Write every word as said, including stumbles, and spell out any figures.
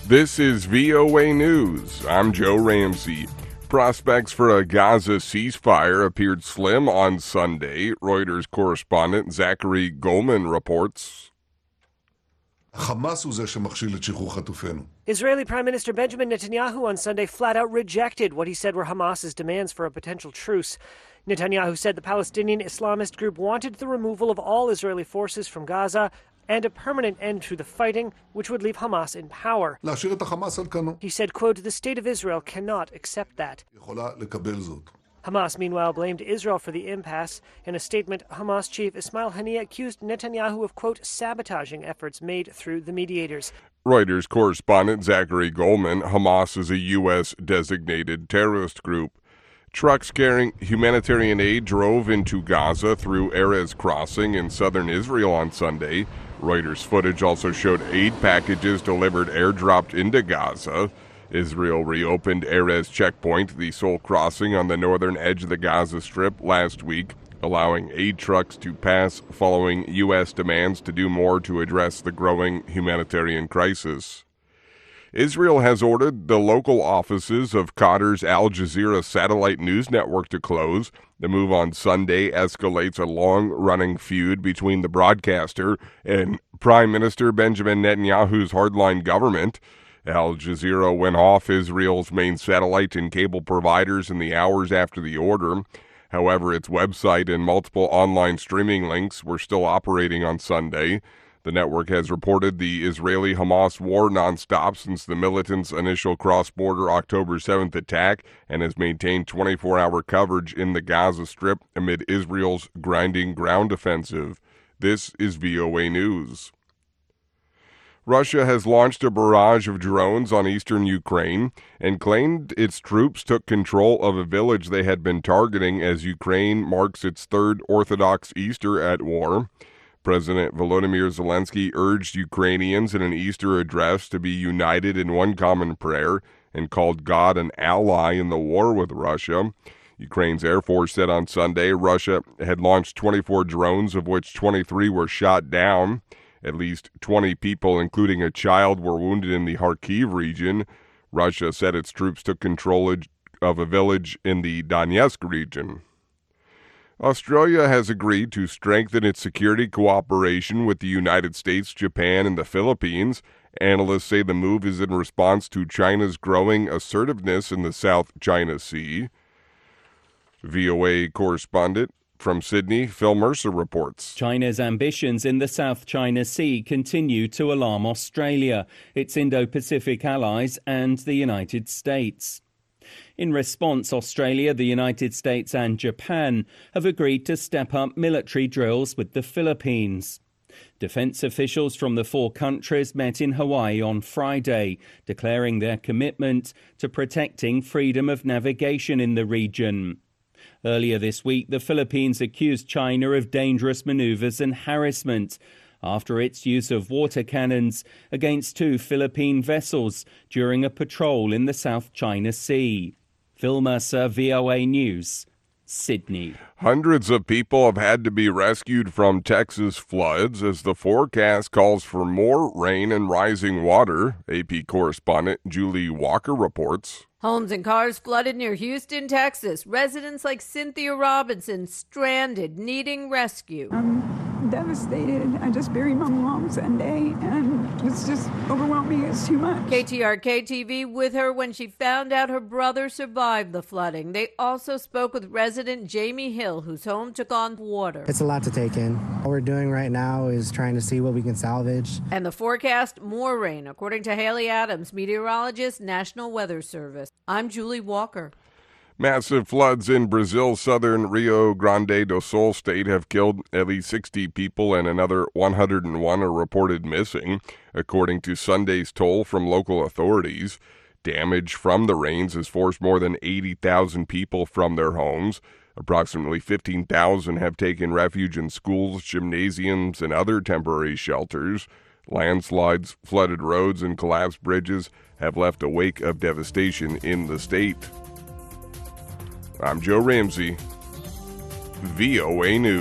This is V O A News. I'm Joe Ramsey. Prospects for a Gaza ceasefire appeared slim on Sunday. Reuters correspondent Zachary Goldman reports. Israeli Prime Minister Benjamin Netanyahu on Sunday flat out rejected what he said were Hamas's demands for a potential truce. Netanyahu said the Palestinian Islamist group wanted the removal of all Israeli forces from Gaza and a permanent end to the fighting, which would leave Hamas in power. He said, quote, "The state of Israel cannot accept that." Hamas, meanwhile, blamed Israel for the impasse. In a statement, Hamas chief Ismail Haniyeh accused Netanyahu of, quote, sabotaging efforts made through the mediators. Reuters correspondent Zachary Goldman. Hamas is a U S designated terrorist group. Trucks carrying humanitarian aid drove into Gaza through Erez Crossing in southern Israel on Sunday. Reuters footage also showed aid packages delivered airdropped into Gaza. Israel reopened Erez Checkpoint, the sole crossing on the northern edge of the Gaza Strip, last week, allowing aid trucks to pass following U S demands to do more to address the growing humanitarian crisis. Israel has ordered the local offices of Qatar's Al Jazeera satellite news network to close. The move on Sunday escalates a long-running feud between the broadcaster and Prime Minister Benjamin Netanyahu's hardline government. Al Jazeera went off Israel's main satellite and cable providers in the hours after the order. However, its website and multiple online streaming links were still operating on Sunday. The network has reported the Israeli-Hamas war nonstop since the militants' initial cross-border October seventh attack and has maintained twenty-four hour coverage in the Gaza Strip amid Israel's grinding ground offensive. This is V O A News. Russia has launched a barrage of drones on eastern Ukraine and claimed its troops took control of a village they had been targeting as Ukraine marks its third Orthodox Easter at war. President Volodymyr Zelensky urged Ukrainians in an Easter address to be united in one common prayer and called God an ally in the war with Russia. Ukraine's Air Force said on Sunday Russia had launched twenty-four drones, of which twenty-three were shot down. At least twenty people, including a child, were wounded in the Kharkiv region. Russia said its troops took control of a village in the Donetsk region. Australia has agreed to strengthen its security cooperation with the United States, Japan, and the Philippines. Analysts say the move is in response to China's growing assertiveness in the South China Sea. V O A correspondent from Sydney, Phil Mercer reports. China's ambitions in the South China Sea continue to alarm Australia, its Indo-Pacific allies, and the United States. In response, Australia, the United States and Japan have agreed to step up military drills with the Philippines. Defense officials from the four countries met in Hawaii on Friday, declaring their commitment to protecting freedom of navigation in the region. Earlier this week, the Philippines accused China of dangerous maneuvers and harassment after its use of water cannons against two Philippine vessels during a patrol in the South China Sea. Phil Mercer, V O A News, Sydney. Hundreds of people have had to be rescued from Texas floods as the forecast calls for more rain and rising water. A P correspondent Julie Walker reports. Homes and cars flooded near Houston, Texas. Residents like Cynthia Robinson stranded, needing rescue. I'm devastated. I just buried my mom Sunday, and it's just overwhelming. It's too much. K T R K T V with her when she found out her brother survived the flooding. They also spoke with resident Jamie Hill, whose home took on water. It's a lot to take in. What we're doing right now is trying to see what we can salvage. And the forecast, more rain, according to Haley Adams, meteorologist, National Weather Service. I'm Julie Walker. Massive floods in Brazil's southern Rio Grande do Sul state have killed at least sixty people and another one hundred one are reported missing, according to Sunday's toll from local authorities. Damage from the rains has forced more than eighty thousand people from their homes. Approximately fifteen thousand have taken refuge in schools, gymnasiums, and other temporary shelters. Landslides, flooded roads, and collapsed bridges have left a wake of devastation in the state. I'm Joe Ramsey, V O A News.